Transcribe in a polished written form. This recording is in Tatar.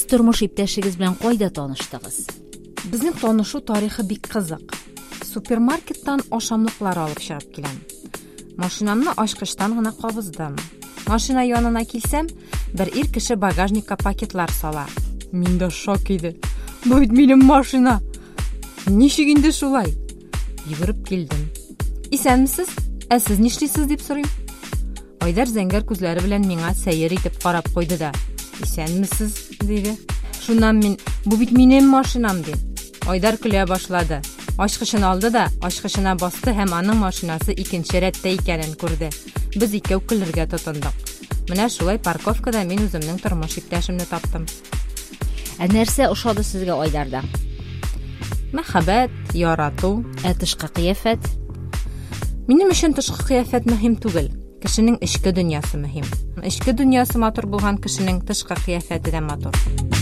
Сез тормыш иптәшегез белән кайда таныштыгыз? Безнең танышу тарихы бик кызык. Супермаркеттан ашамлыклар алып чыгып киләм. Машинамны ачкычтан гына кабыздым. Машина янына килсәм, бер ир кеше багажникка пакетлар сала. Мин дә шок иде. Бу бит минем машина. Ничек инде шулай? Йөгереп килдем. Исәнмесез? Сез нишлисез дип сорыйм. Айдар зәңгәр күзләре белән миңа сәер итеп карап куйды да. Исәнмесез? Диде. Шуннан мин, бу бит минем машинам ди. Айдар көлә башлады. Ачкычын алды да, ачкычына басты һәм аның машинасы икенче рәттә икәнен күрде. Без икәү көләргә тотындык. Менә шулай парковкада мин үземнең тормыш иптәшемне таптым. Нәрсә ошады сезгә Айдарда? Мәхәббәт, ярату. Тышкы кыяфәт? Минем өчен тышкы кыяфәт мөһим түгел. Кешенең эчке дөньясы мөһим. Эчке дөньясы матур булган кешенең тышкы кыяфәте дә матур.